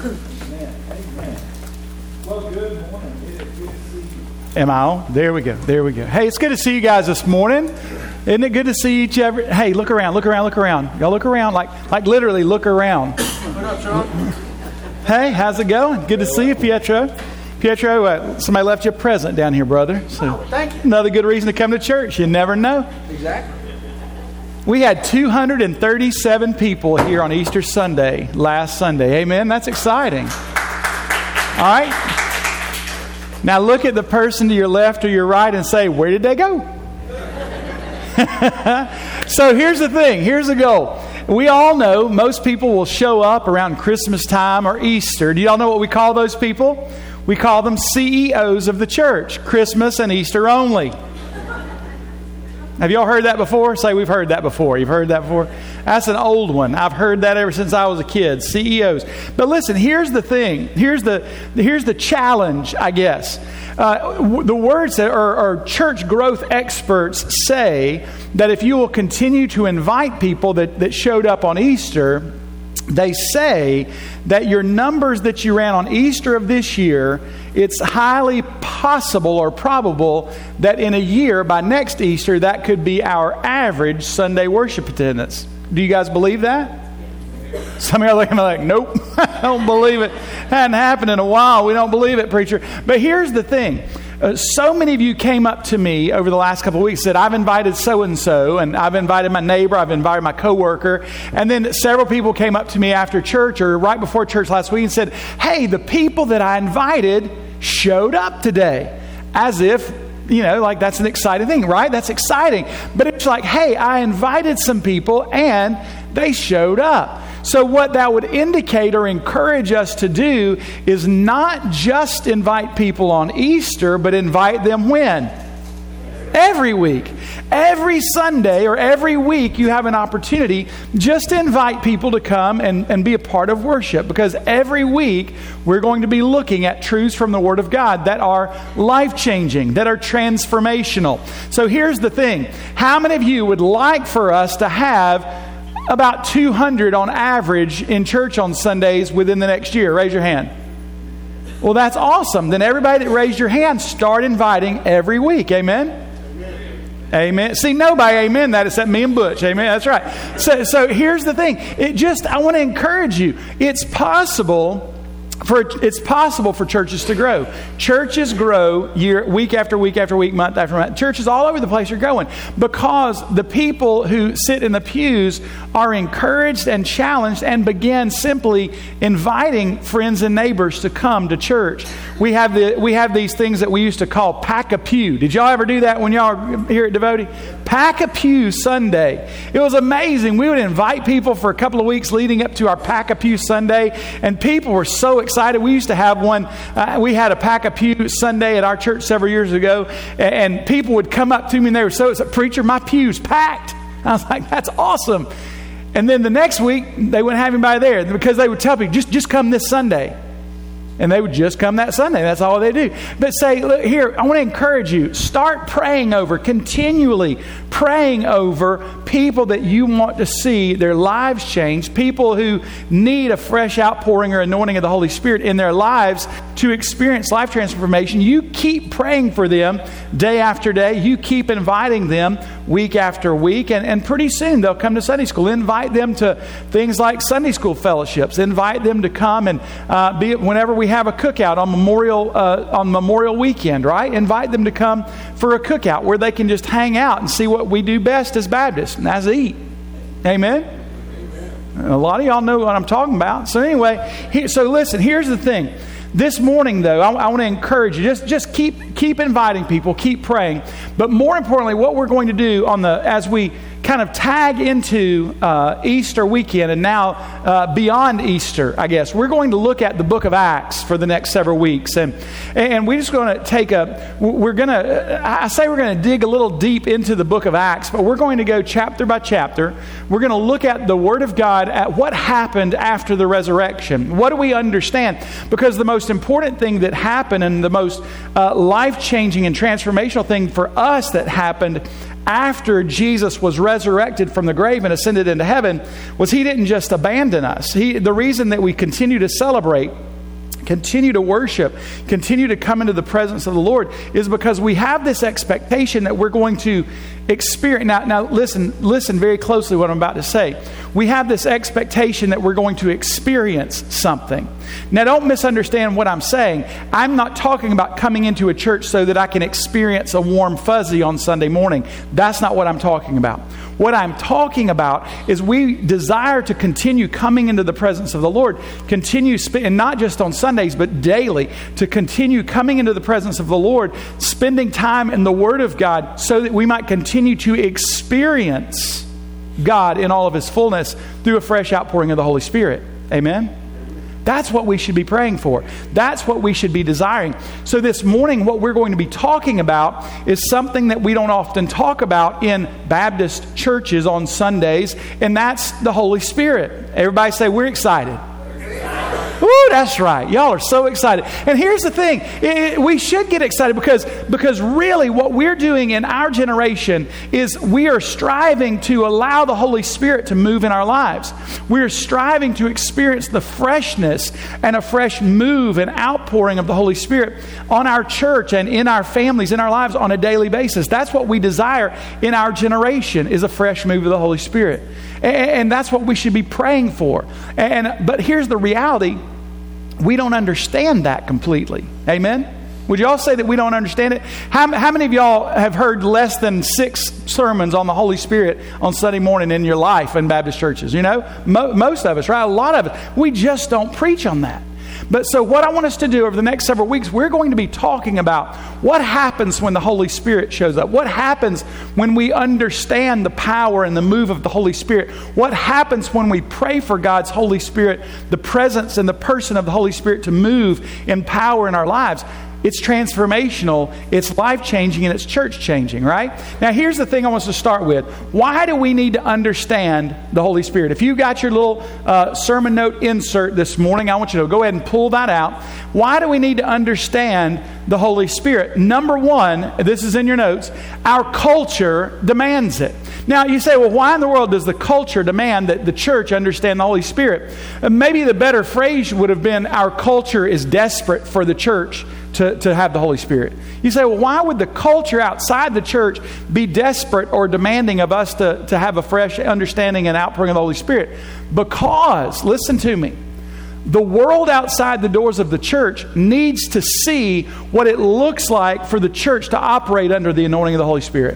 Amen. Well, good morning. It is good to see you. Am I on? There we go. Hey, it's good to see you guys this morning. Isn't it good to see each other? Hey, look around. Y'all look around, like literally look around. Hey, how's it going? Good to see you, Pietro. Pietro, somebody left you a present down here, brother. So thank you. Another good reason to come to church. You never know. Exactly. We had 237 people here on Easter Sunday, last Sunday. Amen? That's exciting. All right? Now look at the person to your left or your right and say, where did they go? So here's the thing. Here's the goal. We all know most people will show up around Christmas time or Easter. Do y'all know what we call those people? We call them CEOs of the church. Christmas and Easter only. Have y'all heard that before? Say, we've heard that before. You've heard that before? That's an old one. I've heard that ever since I was a kid. CEOs. But listen, here's the thing. Here's the challenge, I guess. The words that or church growth experts say that if you will continue to invite people that showed up on Easter, they say that your numbers that you ran on Easter of this year, it's highly possible or probable that in a year, by next Easter, that could be our average Sunday worship attendance. Do you guys believe that? Some of you are looking like, nope, I don't believe it. Hadn't happened in a while. We don't believe it, preacher. But here's the thing. So many of you came up to me over the last couple of weeks, said, I've invited so-and-so, and I've invited my neighbor, I've invited my coworker. And then several people came up to me after church or right before church last week and said, hey, the people that I invited showed up today. As if, like that's an exciting thing, right? That's exciting. But it's like, hey, I invited some people and they showed up. So what that would indicate or encourage us to do is not just invite people on Easter, but invite them when? Every week. Every Sunday or every week you have an opportunity just to invite people to come and be a part of worship. Because every week we're going to be looking at truths from the Word of God that are life-changing, that are transformational. So here's the thing. How many of you would like for us to have about 200 on average in church on Sundays within the next year? Raise your hand. Well, that's awesome. Then everybody that raised your hand, start inviting every week. Amen? Amen. See, nobody amen that except me and Butch. Amen. That's right. So here's the thing. I want to encourage you. It's possible for churches to grow. Churches grow week after week after week, month after month. Churches all over the place are growing because the people who sit in the pews are encouraged and challenged and begin simply inviting friends and neighbors to come to church. We have these things that we used to call Pack a Pew. Did y'all ever do that when y'all were here at Devotee? Pack a Pew Sunday. It was amazing. We would invite people for a couple of weeks leading up to our Pack a Pew Sunday, and people were so excited. We used to have one. We had a Pack a Pew Sunday at our church several years ago, and people would come up to me and they were so excited, preacher, my pew's packed. I was like, that's awesome. And then the next week they wouldn't have anybody there because they would tell people, just come this Sunday. And they would just come that Sunday. That's all they do. But say, look here, I want to encourage you. Start continually praying over people that you want to see their lives change. People who need a fresh outpouring or anointing of the Holy Spirit in their lives to experience life transformation. You keep praying for them day after day. You keep inviting them week after week. And pretty soon they'll come to Sunday school. Invite them to things like Sunday school fellowships. Invite them to come and be whenever we have a cookout on Memorial Weekend, right? Invite them to come for a cookout where they can just hang out and see what we do best as Baptists, and that's eat. Amen? A lot of y'all know what I'm talking about. So anyway, so listen, here's the thing. This morning, though, I want to encourage you. Just keep inviting people, keep praying. But more importantly, what we're going to do as we kind of tag into Easter weekend and now beyond Easter, I guess, we're going to look at the book of Acts for the next several weeks. And we're just going to we're going to dig a little deep into the book of Acts, but we're going to go chapter by chapter. We're going to look at the Word of God, at what happened after the resurrection. What do we understand? Because the most important thing that happened and the most life-changing and transformational thing for us that happened after Jesus was resurrected from the grave and ascended into heaven was He didn't just abandon us. The reason that we continue to celebrate, continue to worship, continue to come into the presence of the Lord is because we have this expectation that we're going to experience. Now listen very closely what I'm about to say. We have this expectation that we're going to experience something. Now don't misunderstand what I'm saying. I'm not talking about coming into a church so that I can experience a warm fuzzy on Sunday morning. That's not what I'm talking about. What I'm talking about is we desire to continue coming into the presence of the Lord, and not just on Sundays, but daily, to continue coming into the presence of the Lord, spending time in the Word of God so that we might continue to experience God in all of His fullness through a fresh outpouring of the Holy Spirit. Amen? That's what we should be praying for. That's what we should be desiring. So this morning, what we're going to be talking about is something that we don't often talk about in Baptist churches on Sundays, and that's the Holy Spirit. Everybody say, we're excited. Ooh, that's right. Y'all are so excited. And here's the thing. We should get excited because really what we're doing in our generation is we are striving to allow the Holy Spirit to move in our lives. We're striving to experience the freshness and a fresh move and outpouring of the Holy Spirit on our church and in our families, in our lives on a daily basis. That's what we desire in our generation, is a fresh move of the Holy Spirit. And that's what we should be praying for. But here's the reality. We don't understand that completely. Amen? Would you all say that we don't understand it? How many of y'all have heard less than 6 sermons on the Holy Spirit on Sunday morning in your life in Baptist churches? You know, most of us, right? A lot of us. We just don't preach on that. But so what I want us to do over the next several weeks, we're going to be talking about what happens when the Holy Spirit shows up. What happens when we understand the power and the move of the Holy Spirit. What happens when we pray for God's Holy Spirit, the presence and the person of the Holy Spirit to move in power in our lives. It's transformational, it's life-changing, and it's church-changing, right? Now, here's the thing I want us to start with. Why do we need to understand the Holy Spirit? If you got your little sermon note insert this morning, I want you to go ahead and pull that out. Why do we need to understand the Holy Spirit? Number one, this is in your notes, our culture demands it. Now, you say, well, why in the world does the culture demand that the church understand the Holy Spirit? Maybe the better phrase would have been, our culture is desperate for the church to have the Holy Spirit. You say, well, why would the culture outside the church be desperate or demanding of us to have a fresh understanding and outpouring of the Holy Spirit? Because, listen to me, the world outside the doors of the church needs to see what it looks like for the church to operate under the anointing of the Holy Spirit.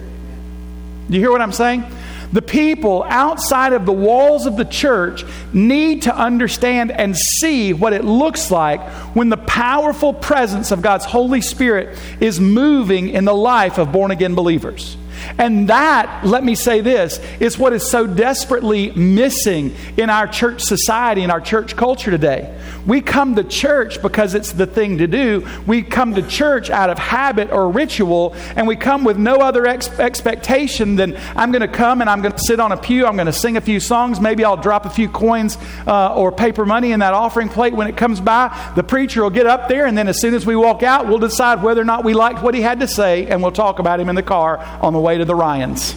Do you hear what I'm saying? The people outside of the walls of the church need to understand and see what it looks like when the powerful presence of God's Holy Spirit is moving in the life of born-again believers. And that, let me say this, is what is so desperately missing in our church society, in our church culture today. We come to church because it's the thing to do. We come to church out of habit or ritual, and we come with no other expectation than I'm going to come and I'm going to sit on a pew, I'm going to sing a few songs, maybe I'll drop a few coins or paper money in that offering plate when it comes by. The preacher will get up there, and then as soon as we walk out, we'll decide whether or not we liked what he had to say, and we'll talk about him in the car on the way to the Ryans.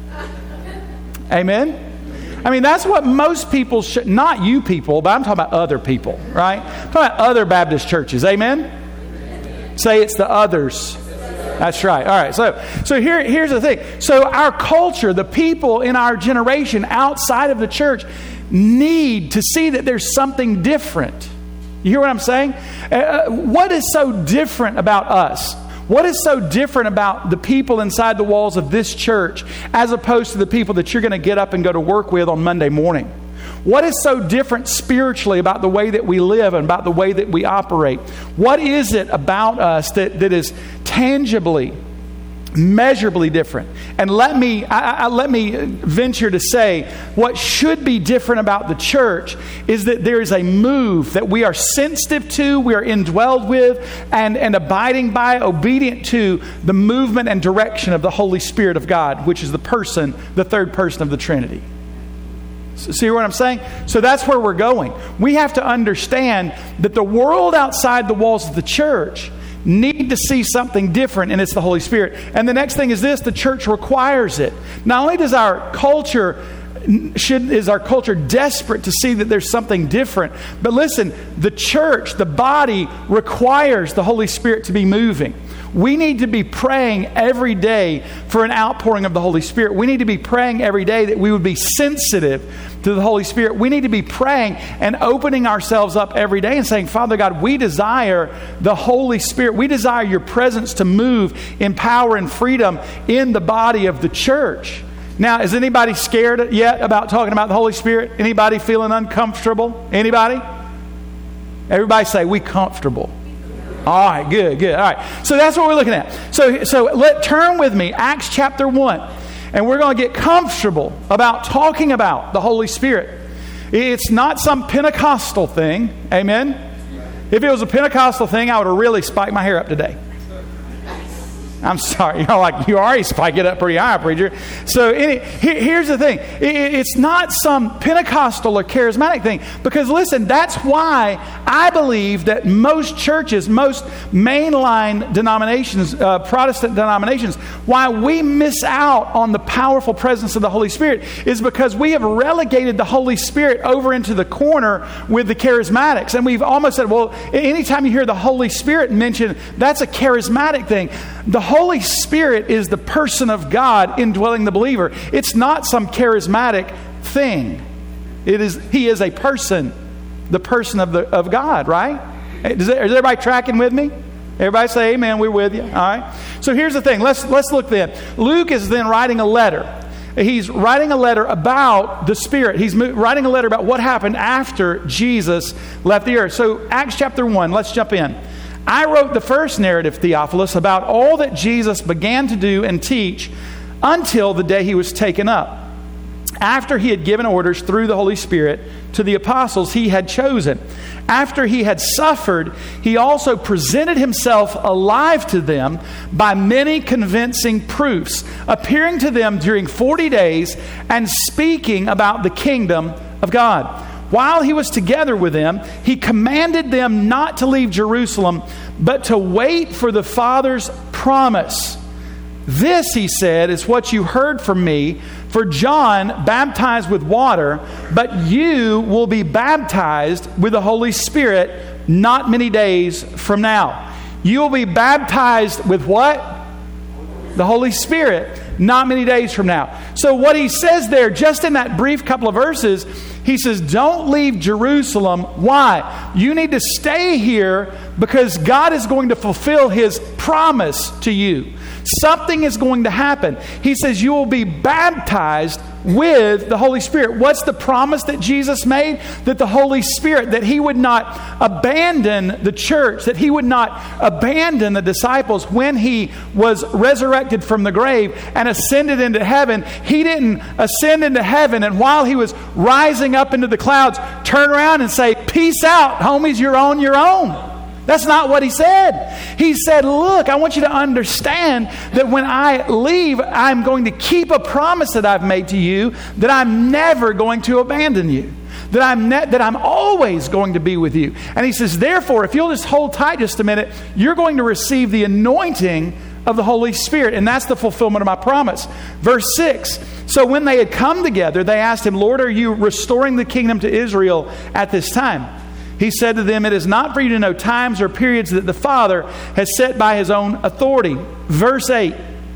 Amen? I mean, that's what most people should, not you people, but I'm talking about other people, right? I'm talking about other Baptist churches. Amen? Say it's the others. That's right. All right. So here's the thing. So our culture, the people in our generation outside of the church need to see that there's something different. You hear what I'm saying? What is so different about us? What is so different about the people inside the walls of this church as opposed to the people that you're going to get up and go to work with on Monday morning? What is so different spiritually about the way that we live and about the way that we operate? What is it about us that is tangibly, measurably different? And let me venture to say what should be different about the church is that there is a move that we are sensitive to, we are indwelled with, and abiding by, obedient to the movement and direction of the Holy Spirit of God, which is the third person of the Trinity. See what I'm saying? So that's where we're going. We have to understand that the world outside the walls of the church need to see something different, and it's the Holy Spirit. And the next thing is this: the church requires it. Not only does our culture is our culture desperate to see that there's something different, but listen, the church, the body, requires the Holy Spirit to be moving. We need to be praying every day for an outpouring of the Holy Spirit. We need to be praying every day that we would be sensitive to the Holy Spirit. We need to be praying and opening ourselves up every day and saying, Father God, we desire the Holy Spirit. We desire your presence to move in power and freedom in the body of the church. Now, is anybody scared yet about talking about the Holy Spirit? Anybody feeling uncomfortable? Anybody? Everybody say, we comfortable. All right, good. All right, so that's what we're looking at. So turn with me, Acts chapter 1. And we're going to get comfortable about talking about the Holy Spirit. It's not some Pentecostal thing. Amen? If it was a Pentecostal thing, I would have really spiked my hair up today. I'm sorry. You already spike it up pretty high, preacher. So here's the thing. It's not some Pentecostal or charismatic thing. Because listen, that's why I believe that most churches, most mainline denominations, Protestant denominations, why we miss out on the powerful presence of the Holy Spirit is because we have relegated the Holy Spirit over into the corner with the charismatics. And we've almost said, well, anytime you hear the Holy Spirit mentioned, that's a charismatic thing. The Holy Spirit is the person of God indwelling the believer. It's not some charismatic thing. He is a person, the person of God, right? Is everybody tracking with me? Everybody say amen, we're with you. All right. So here's the thing. Let's look then. Luke is then writing a letter. He's writing a letter about the Spirit. He's writing a letter about what happened after Jesus left the earth. So Acts chapter 1, let's jump in. I wrote the first narrative, Theophilus, about all that Jesus began to do and teach until the day he was taken up, after he had given orders through the Holy Spirit to the apostles he had chosen. After he had suffered, he also presented himself alive to them by many convincing proofs, appearing to them during 40 days and speaking about the kingdom of God. While he was together with them, he commanded them not to leave Jerusalem, but to wait for the Father's promise. This, he said, is what you heard from me. For John baptized with water, but you will be baptized with the Holy Spirit not many days from now. You will be baptized with what? The Holy Spirit not many days from now. So what he says there, just in that brief couple of verses, he says, don't leave Jerusalem. Why? You need to stay here because God is going to fulfill his promise to you. Something is going to happen. He says you will be baptized with the Holy Spirit. What's the promise that Jesus made? That the Holy Spirit, that he would not abandon the church, that he would not abandon the disciples when he was resurrected from the grave and ascended into heaven. He didn't ascend into heaven and while he was rising up into the clouds, turn around and say, peace out, homies, you're on your own. That's not what he said. He said, look, I want you to understand that when I leave, I'm going to keep a promise that I've made to you, that I'm never going to abandon you, that I'm always going to be with you. And he says, therefore, if you'll just hold tight just a minute, you're going to receive the anointing of the Holy Spirit. And that's the fulfillment of my promise. Verse 6, so when they had come together, they asked him, Lord, are you restoring the kingdom to Israel at this time? He said to them, it is not for you to know times or periods that the Father has set by his own authority. Verse 8,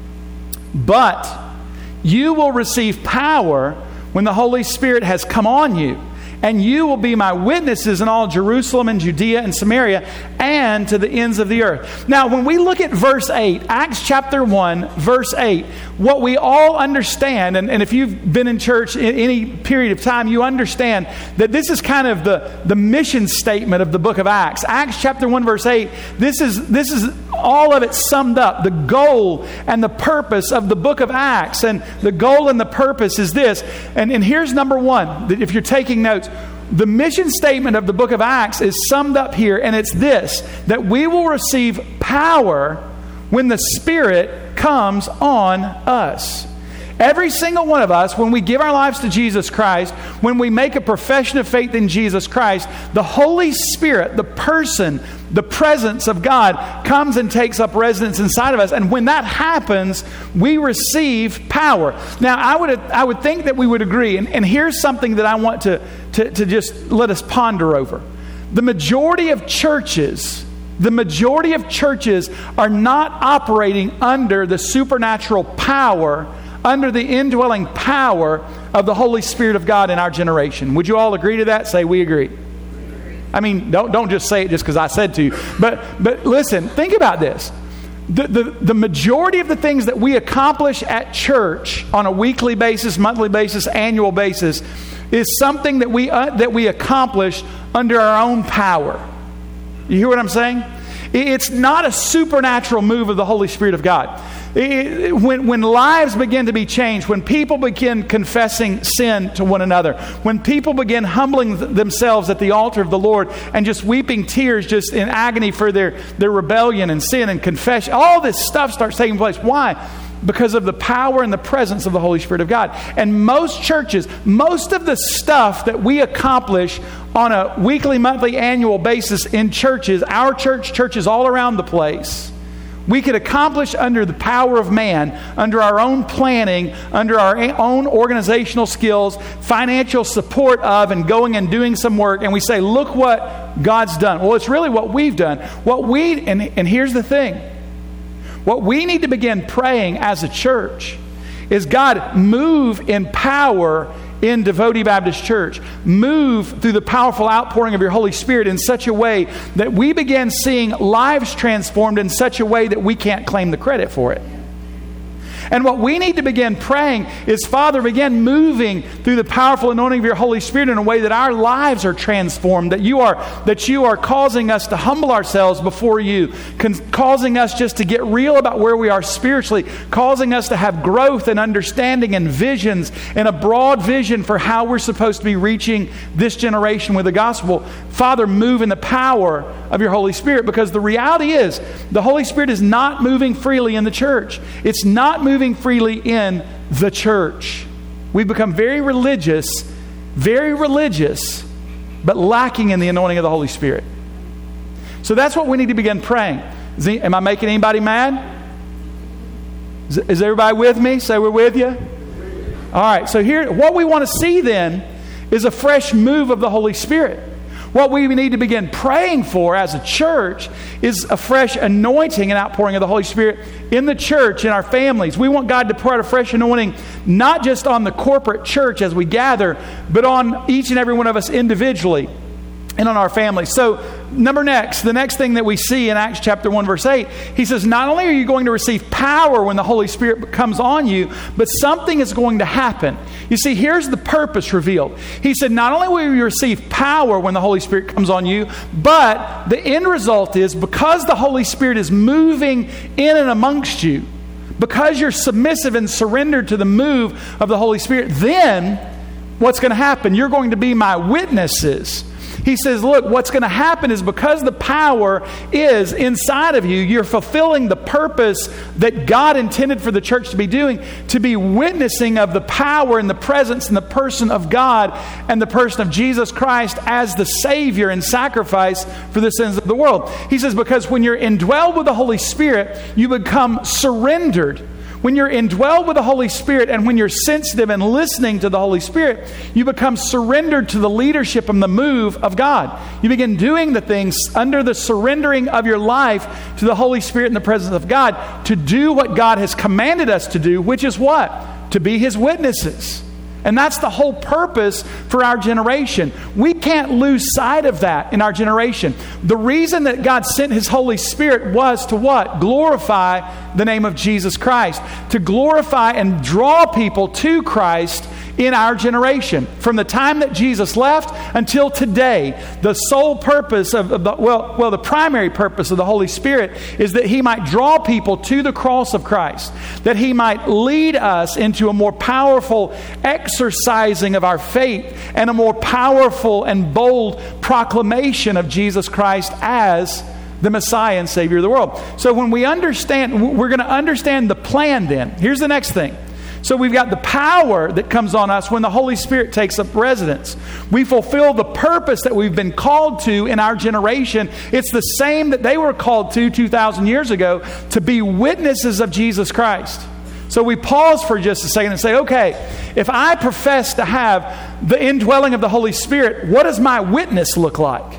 but you will receive power when the Holy Spirit has come on you, and you will be my witnesses in all Jerusalem and Judea and Samaria and to the ends of the earth. Now, when we look at verse 8, Acts chapter 1, verse 8, what we all understand, and if you've been in church in any period of time, you understand that this is kind of the mission statement of the book of Acts. Acts chapter 1, verse 8, this is all of it summed up. The goal and the purpose of the book of Acts. And the goal and the purpose is this. And here's number one, that if you're taking notes, the mission statement of the book of Acts is summed up here, and it's this, that we will receive power when the Spirit comes on us. Every single one of us, when we give our lives to Jesus Christ, when we make a profession of faith in Jesus Christ, the Holy Spirit, the person, the presence of God comes and takes up residence inside of us. And when that happens, we receive power. Now, I would think that we would agree. And here's something that I want to just let us ponder over. The majority of churches are not operating under the supernatural power, under the indwelling power of the Holy Spirit of God in our generation. Would you all agree to that? Say, we agree. I mean, don't just say it just because I said to you. But listen, think about this. The majority of the things that we accomplish at church on a weekly basis, monthly basis, annual basis, is something that we accomplish under our own power. You hear what I'm saying? It's not a supernatural move of the Holy Spirit of God. When lives begin to be changed, when people begin confessing sin to one another, when people begin humbling themselves at the altar of the Lord and just weeping tears just in agony for their rebellion and sin and confession, all this stuff starts taking place. Why? Because of the power and the presence of the Holy Spirit of God. And most churches, most of the stuff that we accomplish on a weekly, monthly, annual basis in churches, our churches all around the place, we could accomplish under the power of man, under our own planning, under our own organizational skills, financial support of, and going and doing some work. And we say, look what God's done. Well, it's really what we've done. And here's the thing. What we need to begin praying as a church is, God, move in power in Devotee Baptist Church. Move through the powerful outpouring of your Holy Spirit in such a way that we begin seeing lives transformed in such a way that we can't claim the credit for it. And what we need to begin praying is, Father, begin moving through the powerful anointing of your Holy Spirit in a way that our lives are transformed, that you are causing us to humble ourselves before you, causing us just to get real about where we are spiritually, causing us to have growth and understanding and visions and a broad vision for how we're supposed to be reaching this generation with the gospel. Father, move in the power of your Holy Spirit, because the reality is the Holy Spirit is not moving freely in the church. It's not moving freely in the church. We've become very religious, but lacking in the anointing of the Holy Spirit. So that's what we need to begin praying. Am I making anybody mad? Is everybody with me? Say we're with you. All right, so here, what we want to see then is a fresh move of the Holy Spirit. What we need to begin praying for as a church is a fresh anointing and outpouring of the Holy Spirit in the church, in our families. We want God to pour out a fresh anointing, not just on the corporate church as we gather, but on each and every one of us individually and on our families. So, the next thing that we see in Acts chapter 1, verse 8, he says, not only are you going to receive power when the Holy Spirit comes on you, but something is going to happen. You see, here's the purpose revealed. He said, not only will you receive power when the Holy Spirit comes on you, but the end result is, because the Holy Spirit is moving in and amongst you, because you're submissive and surrendered to the move of the Holy Spirit, then what's going to happen? You're going to be my witnesses. He says, look, what's going to happen is, because the power is inside of you, you're fulfilling the purpose that God intended for the church to be doing, to be witnessing of the power and the presence and the person of God and the person of Jesus Christ as the Savior and sacrifice for the sins of the world. He says, because when you're indwelled with the Holy Spirit, you become surrendered. When you're indwelled with the Holy Spirit and when you're sensitive and listening to the Holy Spirit, you become surrendered to the leadership and the move of God. You begin doing the things under the surrendering of your life to the Holy Spirit and the presence of God, to do what God has commanded us to do, which is what? To be His witnesses. And that's the whole purpose for our generation. We can't lose sight of that in our generation. The reason that God sent His Holy Spirit was to what? Glorify the name of Jesus Christ. To glorify and draw people to Christ in our generation. From the time that Jesus left until today, the sole purpose of the primary purpose of the Holy Spirit is that He might draw people to the cross of Christ. That He might lead us into a more powerful exercising of our faith and a more powerful and bold proclamation of Jesus Christ as the Messiah and Savior of the world. So when we understand, we're going to understand the plan then. Here's the next thing. So we've got the power that comes on us when the Holy Spirit takes up residence. We fulfill the purpose that we've been called to in our generation. It's the same that they were called to 2,000 years ago, to be witnesses of Jesus Christ. So we pause for just a second and say, okay, if I profess to have the indwelling of the Holy Spirit, what does my witness look like?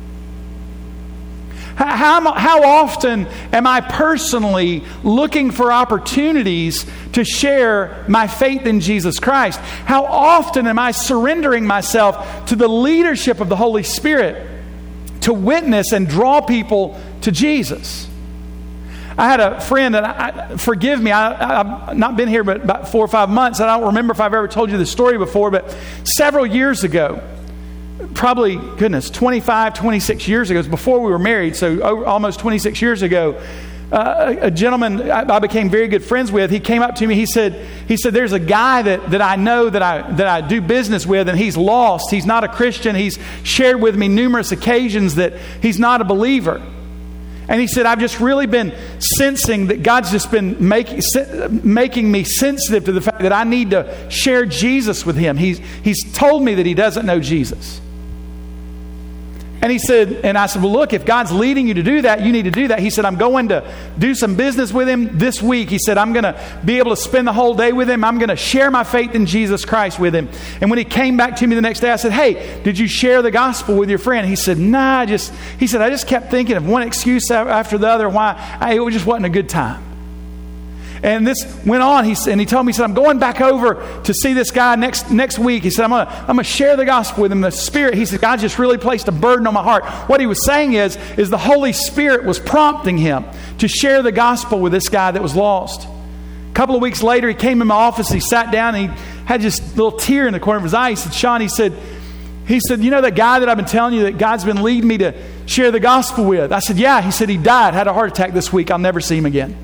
How often am I personally looking for opportunities to share my faith in Jesus Christ? How often am I surrendering myself to the leadership of the Holy Spirit to witness and draw people to Jesus? I had a friend, and forgive me, I've not been here but about 4 or 5 months, and I don't remember if I've ever told you this story before, but several years ago, probably, 25, 26 years ago, it was before we were married, so almost 26 years ago, a gentleman I became very good friends with, he came up to me, he said, there's a guy that I know that I do business with, and he's lost. He's not a Christian. He's shared with me numerous occasions that he's not a believer. And he said, I've just really been sensing that God's just been making me sensitive to the fact that I need to share Jesus with him. He's told me that he doesn't know Jesus. And he said, and I said, well, look, if God's leading you to do that, you need to do that. He said, I'm going to do some business with him this week. He said, I'm going to be able to spend the whole day with him. I'm going to share my faith in Jesus Christ with him. And when he came back to me the next day, I said, hey, did you share the gospel with your friend? He said, nah, I just kept thinking of one excuse after the other why it just wasn't a good time. And this went on, he told me, he said, I'm going back over to see this guy next week. He said, I'm going to share the gospel with him. The Spirit, he said, God just really placed a burden on my heart. What he was saying is the Holy Spirit was prompting him to share the gospel with this guy that was lost. A couple of weeks later, he came in my office, he sat down, and he had just a little tear in the corner of his eye. He said, Sean, he said, you know that guy that I've been telling you that God's been leading me to share the gospel with? I said, yeah. He said, he died, had a heart attack this week. I'll never see him again.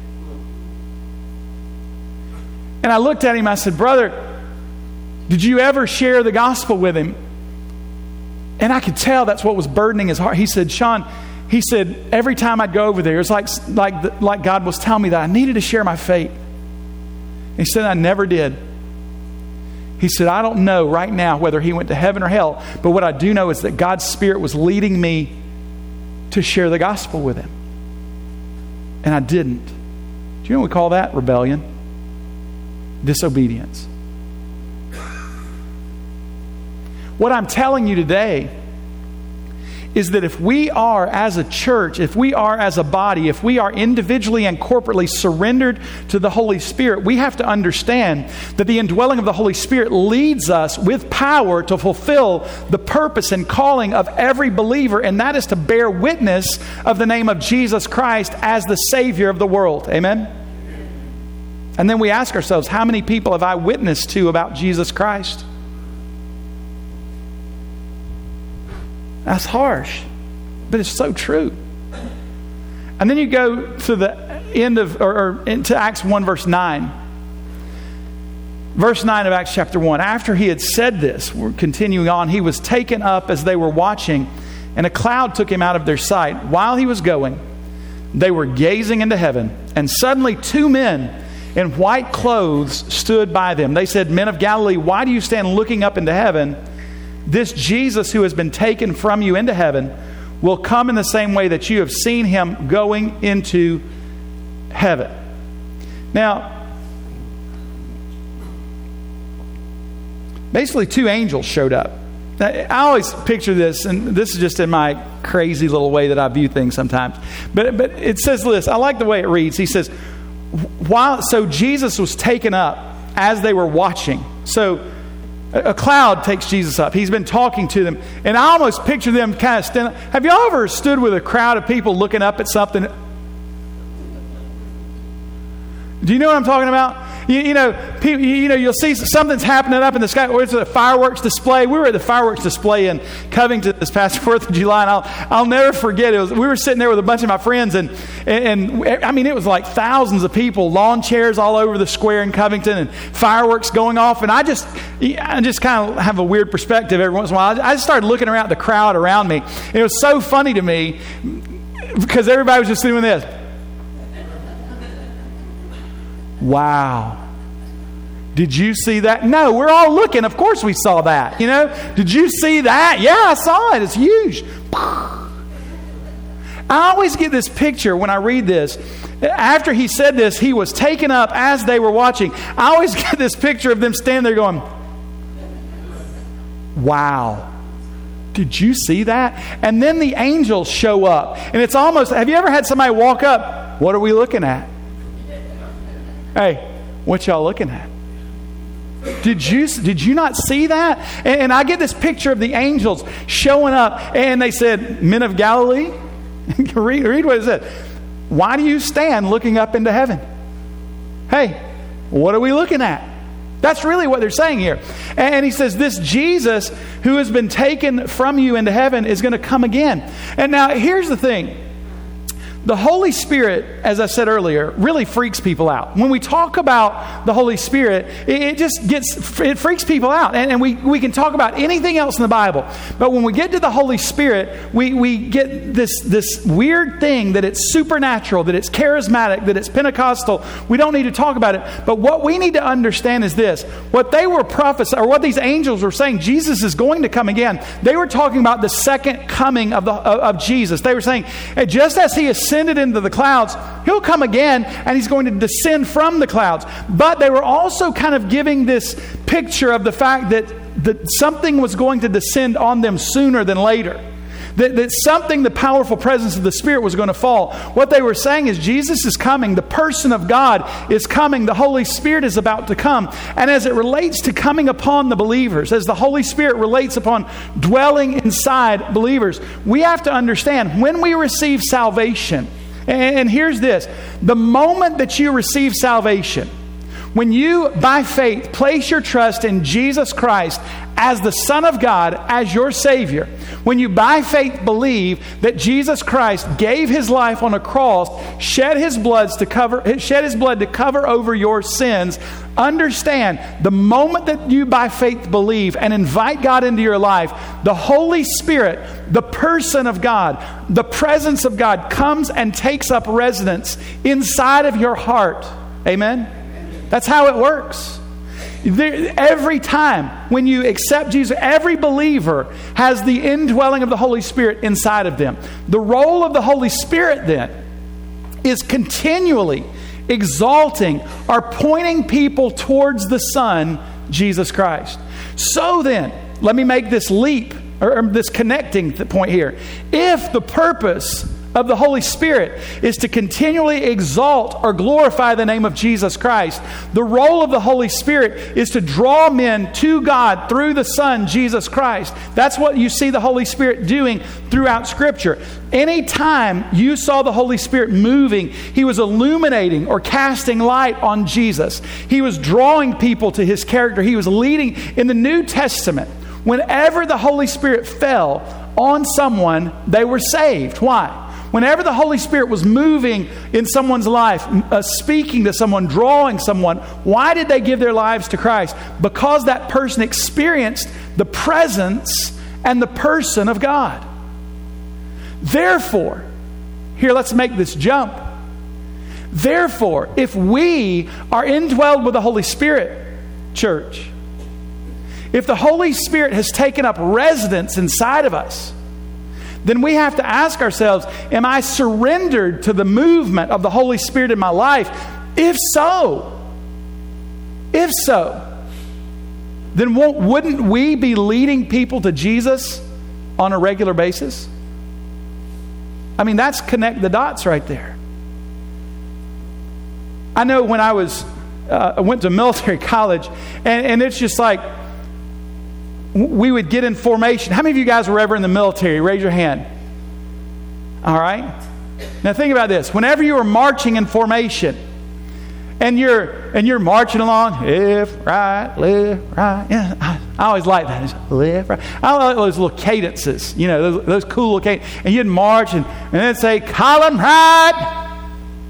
And I looked at him, I said, brother, did you ever share the gospel with him? And I could tell that's what was burdening his heart. He said, Sean, he said, every time I'd go over there, it was like God was telling me that I needed to share my faith. He said, I never did. He said, I don't know right now whether he went to heaven or hell, but what I do know is that God's Spirit was leading me to share the gospel with him. And I didn't. Do you know what we call that? Rebellion. Disobedience. What I'm telling you today is that if we are as a church, if we are as a body, if we are individually and corporately surrendered to the Holy Spirit, we have to understand that the indwelling of the Holy Spirit leads us with power to fulfill the purpose and calling of every believer, and that is to bear witness of the name of Jesus Christ as the Savior of the world. Amen? And then we ask ourselves, how many people have I witnessed to about Jesus Christ? That's harsh, but it's so true. And then you go to the end of, or into Acts 1 verse 9. Verse 9 of Acts chapter 1. After he had said this, we're continuing on, he was taken up as they were watching, and a cloud took him out of their sight. While he was going, they were gazing into heaven, and suddenly 2 men in white clothes stood by them. They said, Men of Galilee, why do you stand looking up into heaven? This Jesus who has been taken from you into heaven will come in the same way that you have seen him going into heaven. Now, basically 2 angels showed up. Now, I always picture this, and this is just in my crazy little way that I view things sometimes. But it says this. I like the way it reads. He says, so Jesus was taken up as they were watching. So a cloud takes Jesus up. He's been talking to them. And I almost picture them kind of standing. Have y'all ever stood with a crowd of people looking up at something? Do you know what I'm talking about? You'll see something's happening up in the sky, or it's a fireworks display. We were at the fireworks display in Covington this past 4th of July, and I'll never forget. We were sitting there with a bunch of my friends, and I mean, it was like thousands of people, lawn chairs all over the square in Covington, and fireworks going off. And I just kind of have a weird perspective every once in a while. I just started looking around at the crowd around me. And it was so funny to me because everybody was just doing this. Wow. Did you see that? No, we're all looking. Of course we saw that. Did you see that? Yeah, I saw it. It's huge. I always get this picture when I read this. After he said this, he was taken up as they were watching. I always get this picture of them standing there going, wow. Did you see that? And then the angels show up. And it's almost, have you ever had somebody walk up? What are we looking at? Hey, what y'all looking at? Did you not see that? And I get this picture of the angels showing up, and they said, Men of Galilee? read what it said. Why do you stand looking up into heaven? Hey, what are we looking at? That's really what they're saying here. And he says, this Jesus who has been taken from you into heaven is going to come again. And now here's the thing. The Holy Spirit, as I said earlier, really freaks people out. When we talk about the Holy Spirit, it freaks people out. And we can talk about anything else in the Bible. But when we get to the Holy Spirit, we get this weird thing that it's supernatural, that it's charismatic, that it's Pentecostal. We don't need to talk about it. But what we need to understand is this. What they were prophesying, or what these angels were saying, Jesus is going to come again. They were talking about the second coming of Jesus. They were saying, just as he ascended into the clouds, he'll come again and he's going to descend from the clouds. But they were also kind of giving this picture of the fact that something was going to descend on them sooner than later. That something, the powerful presence of the Spirit was going to fall. What they were saying is Jesus is coming. The person of God is coming. The Holy Spirit is about to come. And as it relates to coming upon the believers, as the Holy Spirit relates upon dwelling inside believers, we have to understand when we receive salvation, and here's this, the moment that you receive salvation, when you, by faith, place your trust in Jesus Christ as the Son of God, as your Savior, when you by faith believe that Jesus Christ gave His life on a cross, shed His blood to cover over your sins, understand, the moment that you by faith believe and invite God into your life, the Holy Spirit, the person of God, the presence of God comes and takes up residence inside of your heart. Amen? That's how it works. Every time when you accept Jesus, every believer has the indwelling of the Holy Spirit inside of them. The role of the Holy Spirit then is continually exalting or pointing people towards the Son, Jesus Christ. So then, let me make this leap, or this connecting point here. If the purpose of the Holy Spirit is to continually exalt or glorify the name of Jesus Christ, the role of the Holy Spirit is to draw men to God through the Son, Jesus Christ. That's what you see the Holy Spirit doing throughout Scripture. Anytime you saw the Holy Spirit moving, He was illuminating or casting light on Jesus. He was drawing people to His character. He was leading. In the New Testament, whenever the Holy Spirit fell on someone, they were saved. Why? Whenever the Holy Spirit was moving in someone's life, speaking to someone, drawing someone, why did they give their lives to Christ? Because that person experienced the presence and the person of God. Therefore, here, let's make this jump. Therefore, if we are indwelled with the Holy Spirit, church, if the Holy Spirit has taken up residence inside of us, then we have to ask ourselves, am I surrendered to the movement of the Holy Spirit in my life? If so, then wouldn't we be leading people to Jesus on a regular basis? I mean, that's connect the dots right there. I know when I went to military college, and it's just like, we would get in formation. How many of you guys were ever in the military? Raise your hand. All right. Now think about this. Whenever you were marching in formation, and you're marching along, left, right. Yeah, I always like that. It's left, right. I like those little cadences. You know, those cool little cadences. And you'd march and then say, column right,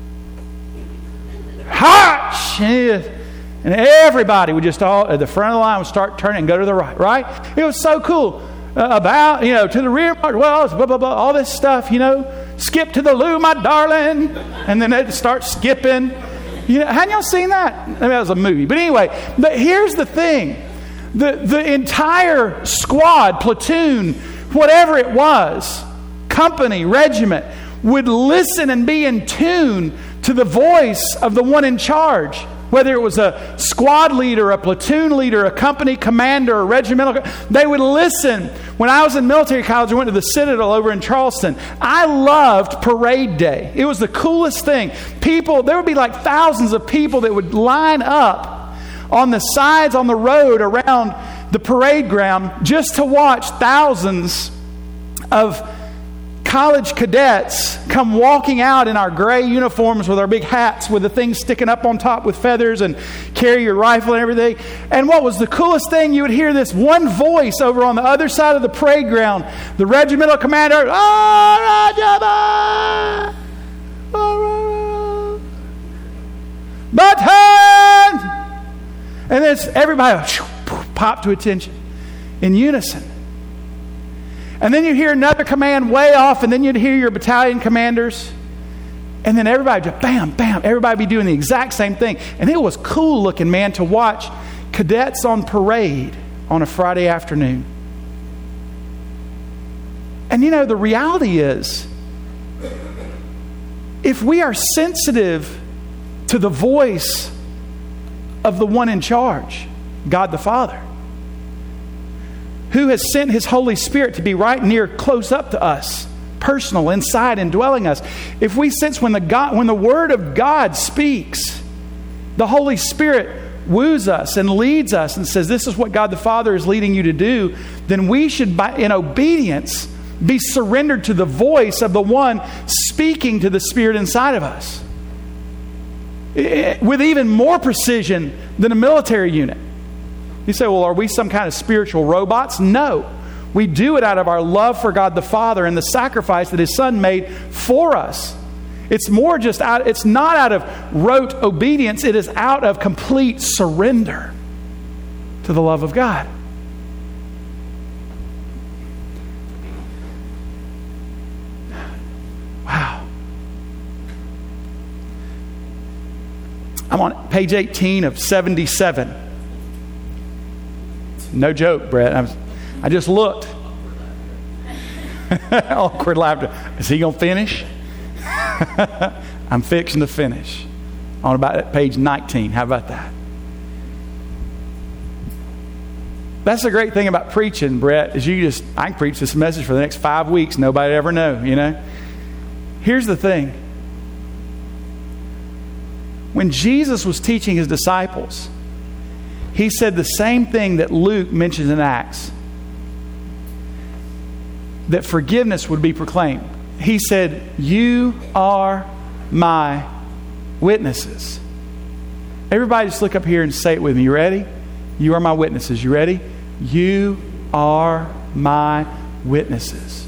march. And everybody would just all at the front of the line would start turning and go to the right, right? It was so cool. To the rear, well, blah, blah, blah, all this stuff, skip to the loo, my darling. And then they'd start skipping. Hadn't y'all seen that? I mean, that was a movie. But anyway, here's the thing. The entire squad, platoon, whatever it was, company, regiment, would listen and be in tune to the voice of the one in charge. Whether it was a squad leader, a platoon leader, a company commander, a regimental, they would listen. When I was in military college, I went to the Citadel over in Charleston. I loved parade day. It was the coolest thing. There would be like thousands of people that would line up on the sides on the road around the parade ground just to watch thousands of college cadets come walking out in our gray uniforms with our big hats with the things sticking up on top with feathers and carry your rifle and everything. And what was the coolest thing? You would hear this one voice over on the other side of the parade ground. The regimental commander, Button! And then everybody pop to attention in unison. And then you hear another command way off, and then you'd hear your battalion commanders. And then everybody just bam, bam, everybody be doing the exact same thing. And it was cool looking, man, to watch cadets on parade on a Friday afternoon. And the reality is, if we are sensitive to the voice of the one in charge, God the Father, who has sent His Holy Spirit to be right near, close up to us, personal, inside, indwelling us. If we sense when the Word of God speaks, the Holy Spirit woos us and leads us and says, this is what God the Father is leading you to do, then we should, in obedience, be surrendered to the voice of the one speaking to the Spirit inside of us. With even more precision than a military unit. You say, well, are we some kind of spiritual robots? No. We do it out of our love for God the Father and the sacrifice that His Son made for us. It's not out of rote obedience. It is out of complete surrender to the love of God. Wow. I'm on page 18 of 77. No joke, Brett. I just looked. Awkward laughter. Is he going to finish? I'm fixing to finish. On about page 19. How about that? That's the great thing about preaching, Brett, is I can preach this message for the next 5 weeks. Nobody ever know, Here's the thing. When Jesus was teaching His disciples, He said the same thing that Luke mentions in Acts. That forgiveness would be proclaimed. He said, you are my witnesses. Everybody just look up here and say it with me. You ready? You are my witnesses. You ready? You are my witnesses.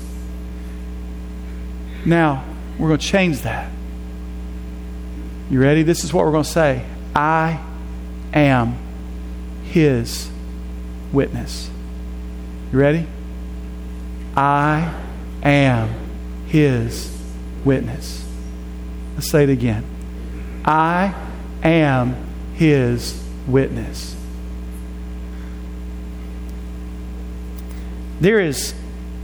Now, we're going to change that. You ready? This is what we're going to say. I am His witness. You ready? I am His witness. Let's say it again. I am His witness. There is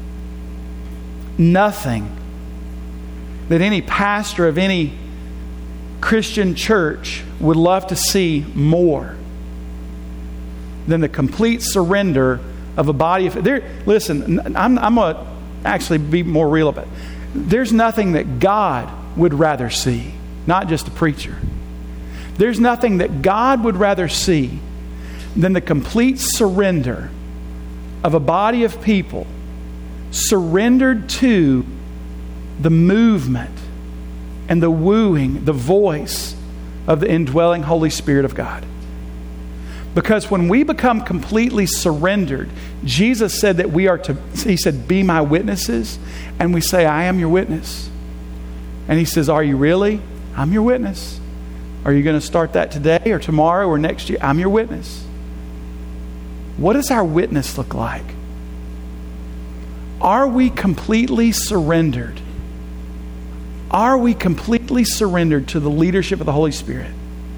nothing that any pastor of any Christian church would love to see more than the complete surrender of a body of... Listen, I'm going to actually be more real about it. There's nothing that God would rather see, not just a preacher. There's nothing that God would rather see than the complete surrender of a body of people surrendered to the movement and the wooing, the voice of the indwelling Holy Spirit of God. Because when we become completely surrendered, Jesus said that we are to, He said, be my witnesses. And we say, I am your witness. And He says, are you really? I'm your witness. Are you going to start that today or tomorrow or next year? I'm your witness. What does our witness look like? Are we completely surrendered? Are we completely surrendered to the leadership of the Holy Spirit?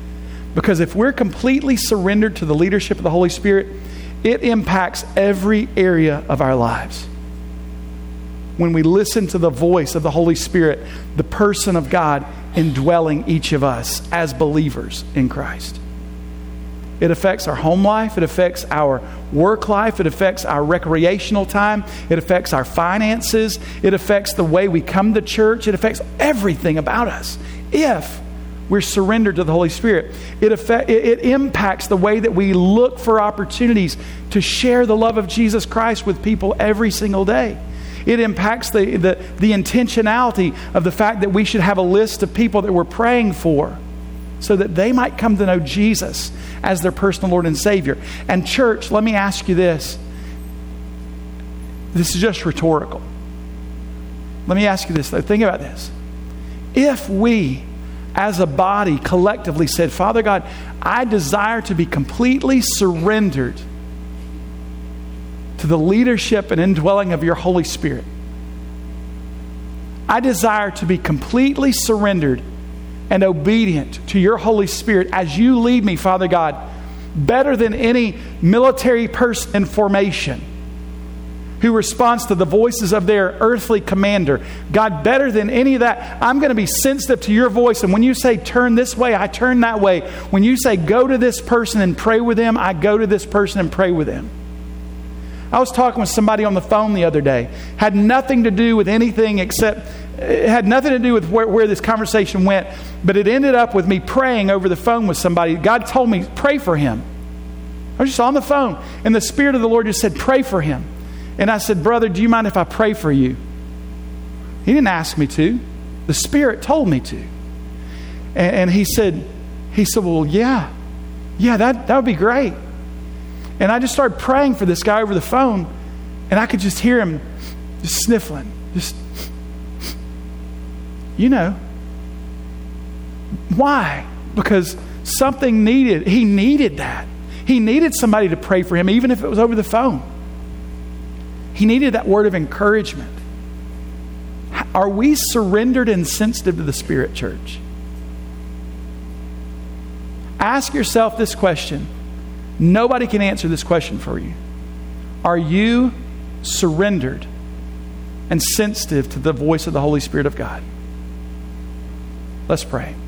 Because if we're completely surrendered to the leadership of the Holy Spirit, it impacts every area of our lives. When we listen to the voice of the Holy Spirit, the person of God indwelling each of us as believers in Christ. It affects our home life. It affects our work life. It affects our recreational time. It affects our finances. It affects the way we come to church. It affects everything about us. If we're surrendered to the Holy Spirit, it impacts the way that we look for opportunities to share the love of Jesus Christ with people every single day. It impacts the intentionality of the fact that we should have a list of people that we're praying for so that they might come to know Jesus as their personal Lord and Savior. And church, let me ask you this. This is just rhetorical. Let me ask you this, though. Think about this. If we, as a body, collectively said, Father God, I desire to be completely surrendered to the leadership and indwelling of your Holy Spirit. I desire to be completely surrendered and obedient to your Holy Spirit as you lead me, Father God, better than any military person in formation who responds to the voices of their earthly commander. God, better than any of that, I'm going to be sensitive to your voice. And when you say turn this way, I turn that way. When you say go to this person and pray with them, I go to this person and pray with them. I was talking with somebody on the phone the other day. Had nothing to do with anything except, it had nothing to do with where this conversation went, but it ended up with me praying over the phone with somebody. God told me, pray for him. I was just on the phone, and the Spirit of the Lord just said, pray for him. And I said, brother, do you mind if I pray for you? He didn't ask me to. The Spirit told me to. And he said, well, yeah, that would be great. And I just started praying for this guy over the phone, and I could just hear him just sniffling. Just, Why? Because something needed. He needed that. He needed somebody to pray for him, even if it was over the phone. He needed that word of encouragement. Are we surrendered and sensitive to the Spirit, church? Ask yourself this question. Nobody can answer this question for you. Are you surrendered and sensitive to the voice of the Holy Spirit of God? Let's pray.